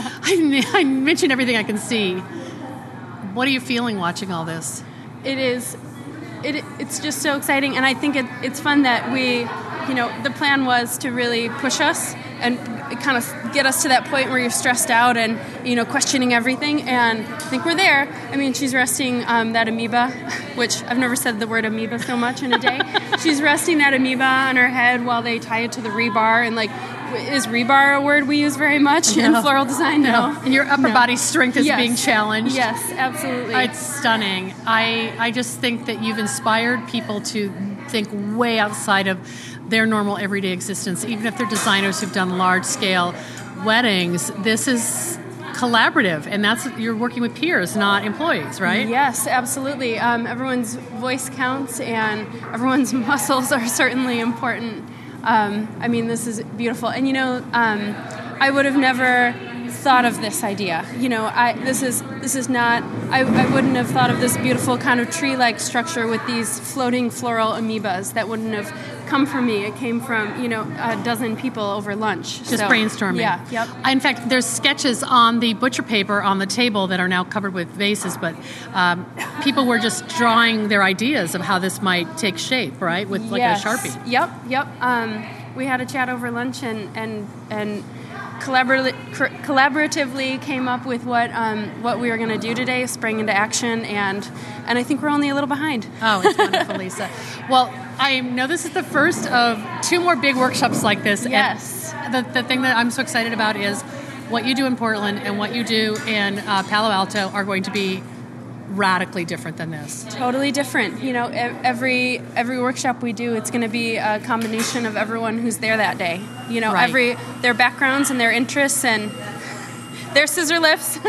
I, I mentioned everything I can see. What are you feeling watching all this? It is... It, it's just so exciting, and I think it, it's fun that we, you know, the plan was to really push us and kind of get us to that point where you're stressed out and, you know, questioning everything, and I think we're there. I mean, she's resting um, that amoeba, which I've never said the word amoeba so much in a day. She's resting that amoeba on her head while they tie it to the rebar, and like, is rebar a word we use very much no. in floral design? No. no. And your upper no. body strength is yes. being challenged. Yes, absolutely. It's stunning. I, I just think that you've inspired people to think way outside of their normal everyday existence. Even if they're designers who've done large-scale weddings, this is collaborative, and that's you're working with peers, not employees, right? Yes, absolutely. Um, everyone's voice counts, and everyone's muscles are certainly important. Um, I mean, this is beautiful. And, you know, um, I would have never thought of this idea. You know, I this is this is not, I, I wouldn't have thought of this beautiful kind of tree-like structure with these floating floral amoebas. That wouldn't have come from me. It came from, you know, a dozen people over lunch. Just so, brainstorming. Yeah, yep. In fact, there's sketches on the butcher paper on the table that are now covered with vases, but um, people were just drawing their ideas of how this might take shape, right, with like yes. a Sharpie. Yep, yep. Um, we had a chat over lunch and and and collabor- collaboratively came up with what um, what we were going to do today, sprang into action, and and I think we're only a little behind. Oh, it's wonderful, Lisa. Well, I know this is the first of two more big workshops like this. Yes. And the, the thing that I'm so excited about is what you do in Portland and what you do in uh, Palo Alto are going to be radically different than this. Totally different. You know, every every workshop we do, it's going to be a combination of everyone who's there that day. You know, right. every their backgrounds and their interests and their scissor lifts.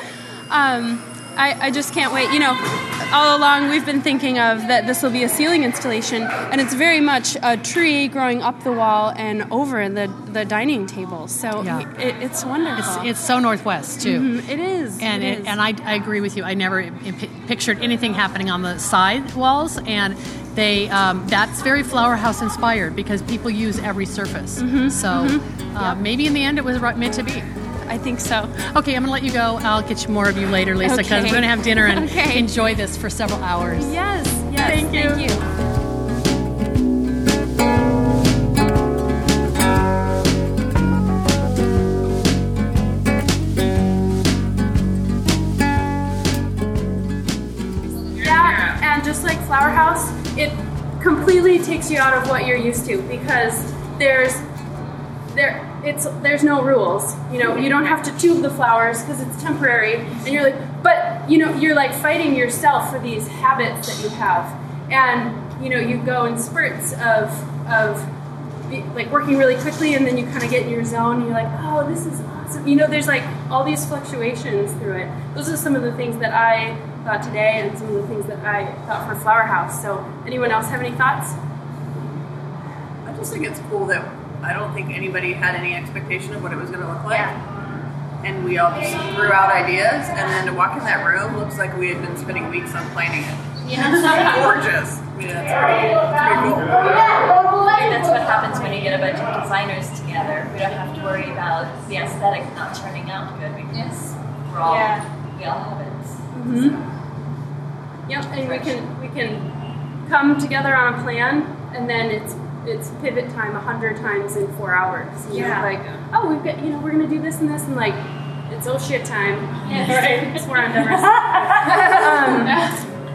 um, I, I just can't wait. You know, all along we've been thinking of that this will be a ceiling installation, and it's very much a tree growing up the wall and over the, the dining table. So yeah. it, it's wonderful. It's, it's so Northwest, too. Mm-hmm. It is. And it it, is. and I, I agree with you. I never p- pictured anything happening on the side walls, and they um, that's very Flower House inspired because people use every surface. Mm-hmm. So mm-hmm. Uh, yep. maybe in the end it was right, meant to be. I think so. Okay, I'm going to let you go. I'll get you more of you later, Lisa, because okay. we're going to have dinner and okay. enjoy this for several hours. Yes, yes. Thank you. Thank you. Yeah, and just like Flower House, it completely takes you out of what you're used to because there's there it's there's no rules. You know, you don't have to tube the flowers because it's temporary, and you're like, but you know, you're like fighting yourself for these habits that you have, and you know, you go in spurts of of like working really quickly, and then you kind of get in your zone, and you're like, oh, this is awesome. You know, there's like all these fluctuations through it. Those are some of the things that I thought today, and some of the things that I thought for Flower House. So, anyone else have any thoughts? I just think it's cool that I don't think anybody had any expectation of what it was going to look like. Yeah. And we all just threw out ideas, and then to walk in that room looks like we had been spending weeks on planning it. Yeah. It's so gorgeous. I mean, that's pretty, that's pretty cool. I think that's what happens when you get a bunch of designers together. We don't have to worry about the aesthetic not turning out good because we're all, Yeah. we all have it. Mm-hmm. Yep, and we can we can come together on a plan, and then it's it's pivot time a hundred times in four hours. You Yeah. know, like, oh, we've got, you know, we're gonna do this and this, and like, it's oh shit time. Yes. Right? It's we're on Everest. um,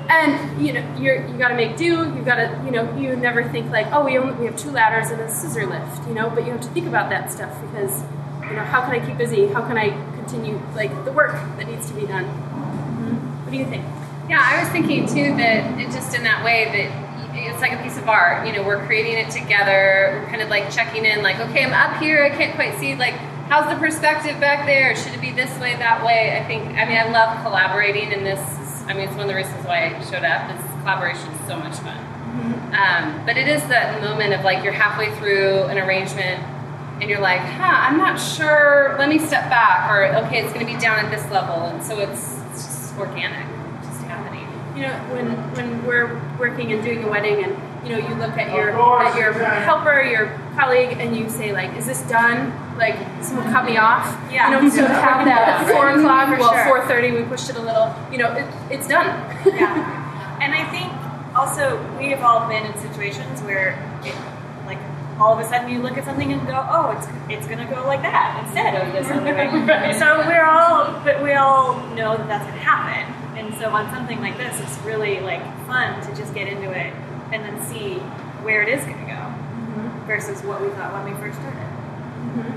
and you know, you're you got to make do. You got to, you know, you never think like, oh, we only we have two ladders and a scissor lift, you know. But you have to think about that stuff because, you know, how can I keep busy? How can I continue like the work that needs to be done? Mm-hmm. What do you think? Yeah, I was thinking too that it just in that way that it's like a piece of art. You know, we're creating it together. We're kind of like checking in, like, okay, I'm up here. I can't quite see, like, how's the perspective back there? Should it be this way, that way? I think, I mean, I love collaborating, and this, I mean, it's one of the reasons why I showed up. This collaboration is so much fun. Mm-hmm. Um, but it is that moment of, like, you're halfway through an arrangement, and you're like, huh, I'm not sure. Let me step back. Or, okay, it's going to be down at this level. And so it's, it's just organic. You know, when when we're working and doing a wedding, and you know, you look at your at your helper, your colleague, and you say like, "Is this done? Like, someone cut me off." Yeah. You know, to have that at four o'clock. For Well, sure. four thirty, we pushed it a little. You know, it, it's done. Yeah. And I think also we have all been in situations where, it, like, all of a sudden you look at something and go, "Oh, it's it's gonna go like that instead of this other way." Right. So we're all, but we all know that that's gonna happen. And so on something like this, it's really like fun to just get into it and then see where it is going to go mm-hmm. versus what we thought when we first started. Mm-hmm.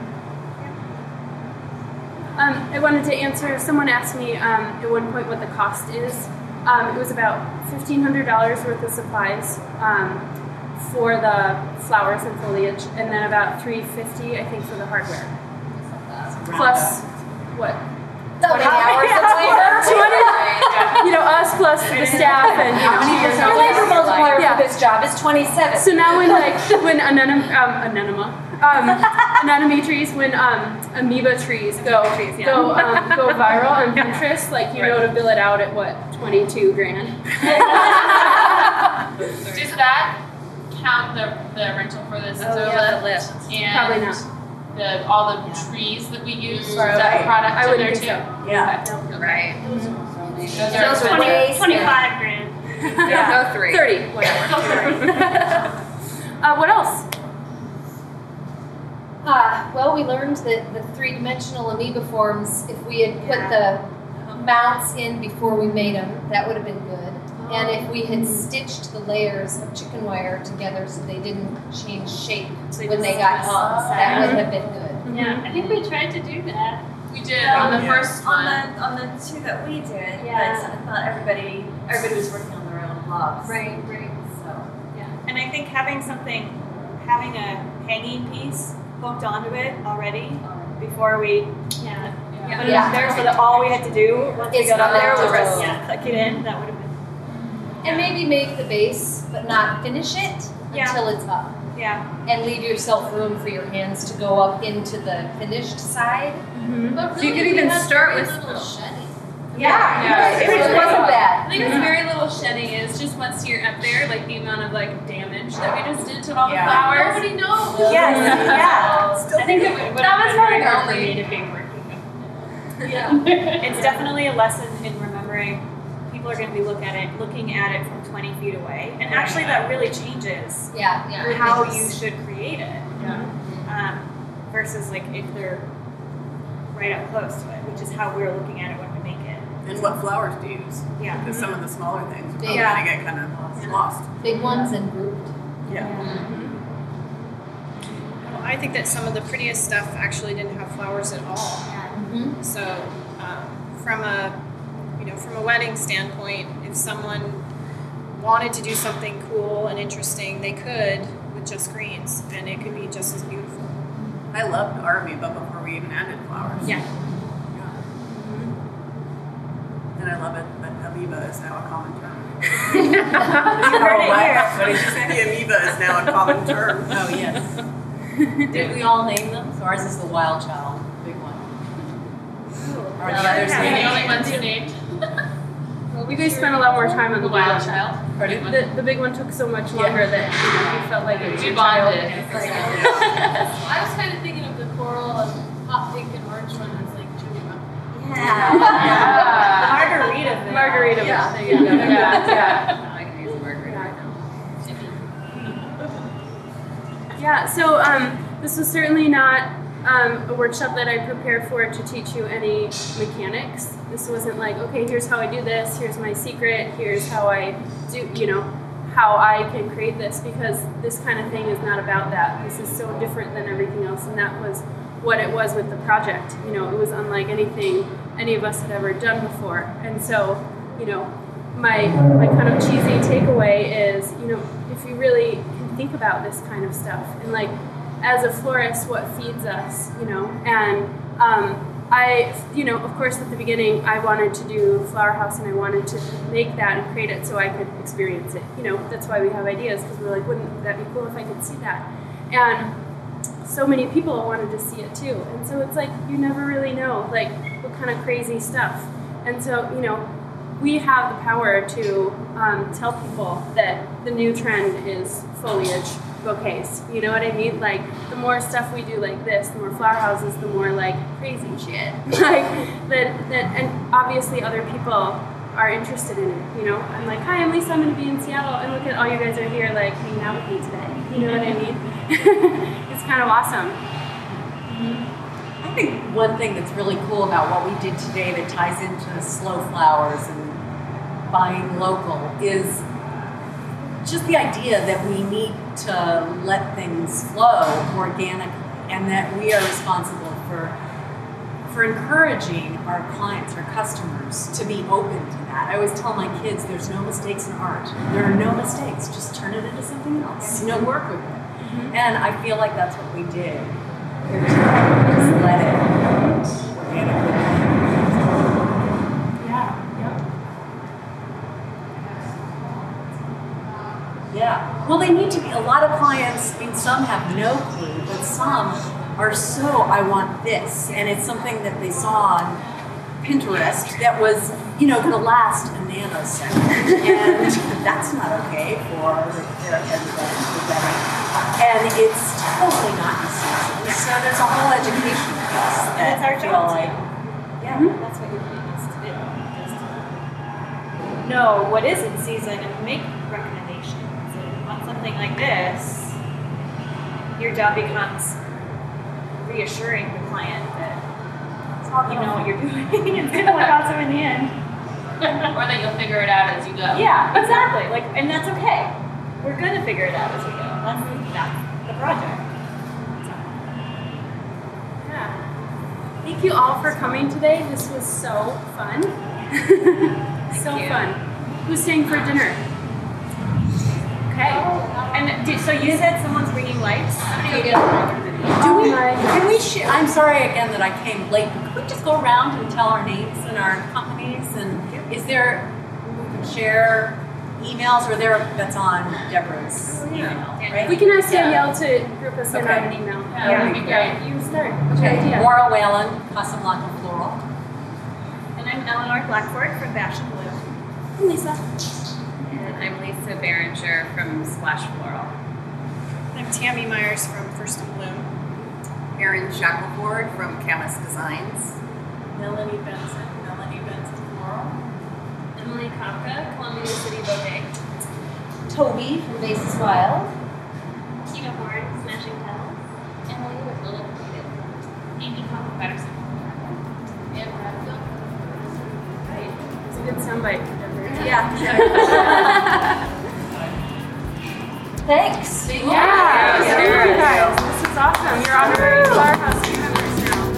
Yeah. Um, I wanted to answer. Someone asked me um, at one point what the cost is. Um, it was about fifteen hundred dollars worth of supplies um, for the flowers and foliage, and then about three hundred fifty dollars, I think, for the hardware. Plus what? twenty hours of labor. You know, us plus the staff and you know, Your labor multiplier Yeah. for this job is twenty-seven. So now when like when anenem, um, anemone, um, anemone trees, when um, amoeba trees go trees, yeah. go um, go viral on Pinterest, like you know to bill it out at what twenty-two grand. Does that count the, the rental for this? Oh, yeah, the lift. And Probably not. The, all the trees that we use, is Right. that product I in wouldn't there think too? so. Yeah. Right. Those are Those are twenty, waste. twenty-five grand. Yeah. Go three. Thirty. Whatever. uh, what else? Uh, well, we learned that the three-dimensional amoeba forms, if we had put the mounts in before we made them, that would have been good. And if we had stitched the layers of chicken wire together so they didn't change shape when they got hung, that would have been good. Yeah, I think we tried to do that. We did on the Yeah. first On one. the on the two that we did, Yeah. but not everybody everybody was working on their own blobs. Right, right. So Yeah. And I think having something, having a hanging piece hooked onto it already before we yeah, Yeah. put it Yeah. up there, so that all we had to do once we Is got up there was click. just yeah, click it in. That would have been And maybe make the base, but not finish it Yeah. until it's up. yeah. And leave yourself room for your hands to go up into the finished side. But So you could even start with. Yeah, Yeah. it wasn't bad. I think it's very little shedding is just once you're up there, like the amount of like damage that we just did to all Yeah. the flowers. Nobody knows. Yes, yeah. I think it would, would That have was been very really hard for lonely. me to be working. Yeah. It's definitely a lesson in remembering people are going to be look at it, looking at it from twenty feet away, and actually that really changes Yeah, yeah. how It you is. should create it. Um, versus like if they're right up close to it, which is how we're looking at it when we make it. And what flowers do you use? Yeah. Because some of the smaller things are probably Yeah. going to get kind of lost. Big ones and grouped. Yeah. Well, I think that some of the prettiest stuff actually didn't have flowers at all. Mm-hmm. So, um, from a you know from a wedding standpoint, if someone wanted to do something cool and interesting, they could with just greens, and it could be just as beautiful. I loved our amoeba before we even added flowers. Yeah. And I love it that amoeba is now a common term. You heard it here. What did you say? The amoeba is now a common term. Oh, yes. Did we all name them? So ours is the wild child, the big one. Are the others We're the named? only ones who named. You guys spent a lot more time on the The wild big one. child. The, the big one took so much longer that you, know, you felt like it was We your child. bonded. I was kind of thinking of the coral and hot pink and orange one as like Juniper. Yeah. Yeah. Margarita. Veil. Margarita. Yeah. There you go. Yeah. Yeah. I can use the margarita right now. Yeah, so um, this was certainly not um, a workshop that I prepared for to teach you any mechanics. This wasn't like, okay, here's how I do this, here's my secret, here's how I do, you know, how I can create this, because this kind of thing is not about that. This is so different than everything else, and that was what it was with the project. You know, it was unlike anything any of us had ever done before. And so, you know, my my kind of cheesy takeaway is, you know, if you really can think about this kind of stuff, and like, as a florist, what feeds us, you know, and um, I, you know, of course, at the beginning, I wanted to do Flower House, and I wanted to make that and create it so I could experience it. You know, that's why we have ideas, because we're like, wouldn't that be cool if I could see that? And so many people wanted to see it too. And so it's like, you never really know, like, what kind of crazy stuff. And so, you know, we have the power to um, tell people that the new trend is foliage bouquets. You know what I mean? Like, the more stuff we do like this, the more flower houses, the more like crazy shit. like that, that, and obviously other people are interested in it. You know, I'm like, hi, I'm Lisa. I'm going to be in Seattle, and look at all you guys are here, like hanging out with me today. You know what I mean? It's kind of awesome. Mm-hmm. I think one thing that's really cool about what we did today that ties into the slow flowers and buying local is just the idea that we need to let things flow organically, and that we are responsible for for encouraging our clients, our customers, to be open to that. I always tell my kids, there's no mistakes in art. There are no mistakes. Just turn it into something else. You know, work with it. Mm-hmm. And I feel like that's what we did. We just let it organically. Yeah. Well, they need to be, a lot of clients, I mean, some have no clue, but some are so, I want this. And it's something that they saw on Pinterest that was, you know, going to last a nanosecond. And that's not okay for everybody. And it's totally not in season. So there's a whole education piece that it's our job. Like, yeah. Mm-hmm. That's what you're doing is to do. Just to know what is in season and make recommendations. On something like this, your job becomes reassuring the client that you know what you're doing. It's going to look awesome in the end. Or that you'll figure it out as you go. Yeah, exactly. Like, and that's okay. We're going to figure it out as we go. That's, that's the project. So. Yeah. Thank you all for coming today. This was so fun. so fun. Who's staying for dinner? Okay. And did, so you said someone's bringing lights? Do we, can we sh- I'm sorry again that I came late, but could we just go around and tell our names and our companies? And is there, we can share emails, or there, that's on Deborah's email, right? We can ask Danielle to group us in Okay. on an email. Yeah, Yeah, that'd be great. You start. Okay, Maura Whalen, Casablanca Floral. And I'm Eleanor Blackford from Bash and Blue. I'm Lisa. And I'm Lisa Berenger from Splash Floral. I'm Tammy Myers from First and Bloom. Erin Shackelford from Camus Designs. Melanie Benson, Melanie Benson Floral. Emily Kopka, Columbia City Bouquet. Toby from Basis Wild. Tina Horn, Smashing Petals. Emily with Little Creative. Amy Cobb Patterson. And Bradfield. Right. It's a good soundbite for Deborah. Yeah. Thanks. Yeah. Yeah. Thank you guys. This is awesome. You're honorary Flower House team members now.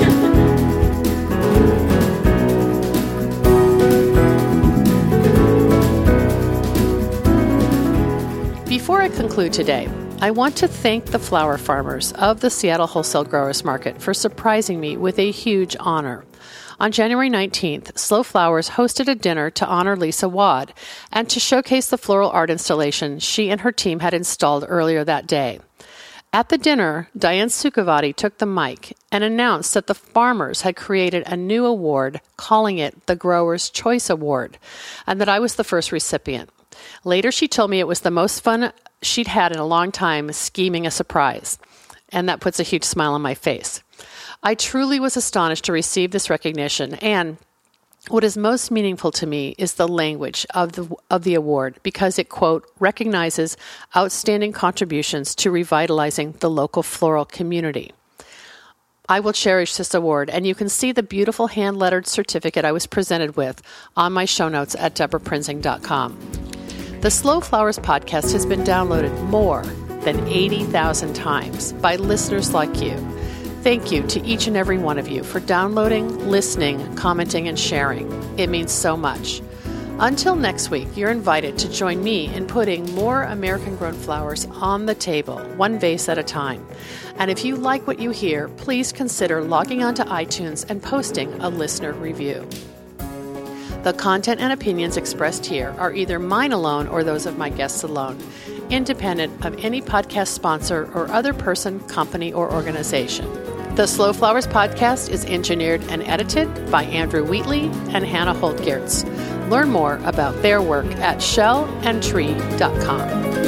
Before I conclude today, I want to thank the flower farmers of the Seattle Wholesale Growers Market for surprising me with a huge honor. On January nineteenth, Slow Flowers hosted a dinner to honor Lisa Wad and to showcase the floral art installation she and her team had installed earlier that day. At the dinner, Diane Sukhavati took the mic and announced that the farmers had created a new award, calling it the Growers' Choice Award, and that I was the first recipient. Later, she told me it was the most fun she'd had in a long time scheming a surprise, and that puts a huge smile on my face. I truly was astonished to receive this recognition, and what is most meaningful to me is the language of the of the award, because it, quote, recognizes outstanding contributions to revitalizing the local floral community. I will cherish this award, and you can see the beautiful hand-lettered certificate I was presented with on my show notes at deborah prinzing dot com. The Slow Flowers podcast has been downloaded more than eighty thousand times by listeners like you. Thank you to each and every one of you for downloading, listening, commenting, and sharing. It means so much. Until next week, you're invited to join me in putting more American-grown flowers on the table, one vase at a time. And if you like what you hear, please consider logging onto iTunes and posting a listener review. The content and opinions expressed here are either mine alone or those of my guests alone, independent of any podcast sponsor or other person, company, or organization. The Slow Flowers podcast is engineered and edited by Andrew Wheatley and Hannah Holtgertz. Learn more about their work at shell and tree dot com.